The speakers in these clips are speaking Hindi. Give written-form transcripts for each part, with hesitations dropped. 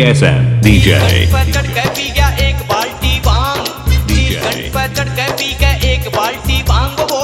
KSM DJ चढ़ के पी गया एक बाल्टी भांग, पे चढ़ के पी के एक बाल्टी भांग। वो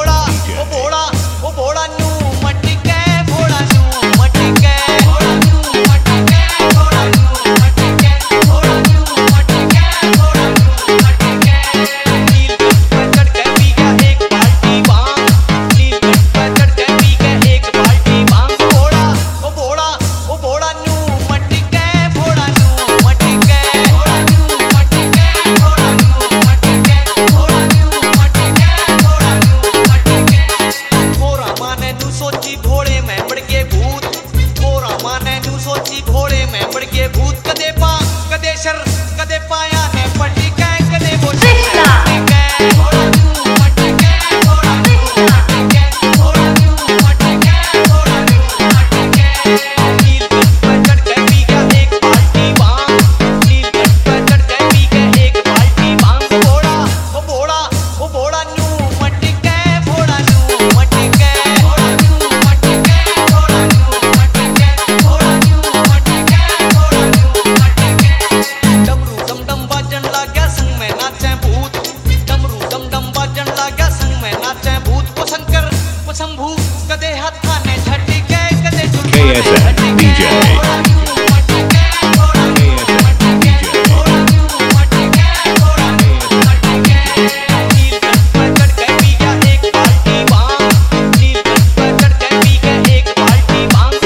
बोड़ा नू मटके, बोड़ा नू मटके, बोड़ा नू मटके, बोड़ा नू मटके, बोड़ा नू मटके, बोड़ा नू मटके। नीलकंठ पे चढ़ के पी गया एक बाल्टी भांग, नीलकंठ पे चढ़ के पी के एक बाल्टी भांग। वो बोड़ा नू मटके, बोड़ा नू मटके, बोड़ा नू मटके, बोड़ा नू मटके, बोड़ा नू मटके, बोड़ा नू मटके। मोरा माने नू सोची भोड़े में बढ़ के भूत, मोरा माने नू सोची भोड़े में बढ़ के भूत। कदे शर कदे पाया ने पटके, कदे वो मटके, बोड़ा नू मटके, बोड़ा नू मटके, बोड़ा नू मटके, बोड़ा नू मटके। नीलकंठ पे चढ़ के पी गया एक बाल्टी भांग, नीलकंठ पे चढ़ के पी के एक बाल्टी भांग। वो बोड़ा नू मटके, बोड़ा नू मटके, बोड़ा नू मटके, बोड़ा नू मटके, बोड़ा नू मटके, बोड़ा नू मटके। डमरू डम डम बाजन लाग्या संग में नाचे भूत, डमरू डम डम बाजन लाग्या संग में नाचे भूत। वो शंकर वो शंभू कदे हाथा ने झटके, कदे KSM DJ बोड़ा नू मटके, बोड़ा नू मटके, बोड़ा नू मटके, बोड़ा नू मटके। नीलकंठ पे चढ़ के पी गया एक बाल्टी भांग, नीलकंठ पे चढ़ के पी के एक बाल्टी भांग।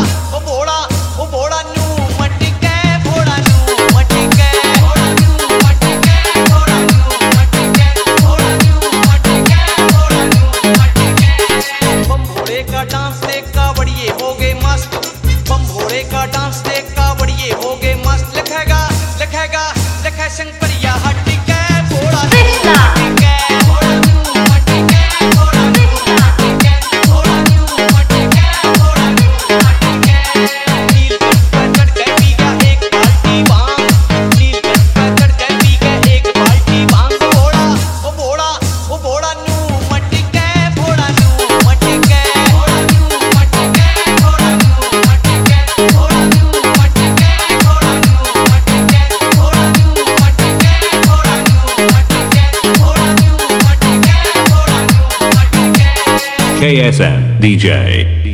वो बोड़ा नू मटके, बोड़ा नू मटके, बोड़ा नू मटके, बोड़ा नू मटके, बोड़ा नू मटके, बोड़ा नू मटके। बम भोले का डांस देख कावड़िए हो गए मस्त, बम भोले का डांस देख कावड़िए हो गए मस्त। लिखेगा शंकरिया हटके, बोड़ा नू मटके, बोड़ा नू मटके, बोड़ा नू मटके, बोड़ा नू मटके, बोड़ा नू मटके। नीलकंठ पे चढ़ के पी गया एक बाल्टी भांग, नीलकंठ पे चढ़ के पी के एक बाल्टी भांग। वो बोड़ा नू मटके, बोड़ा नू मटके, बोड़ा नू मटके, बोड़ा नू मटके, बोड़ा नू मटके, बोड़ा नू मटके, बोड़ा नू मटके, बोड़ा नू मटके, बोड़ा नू मटके, बोड़ा नू मटके। KSM DJ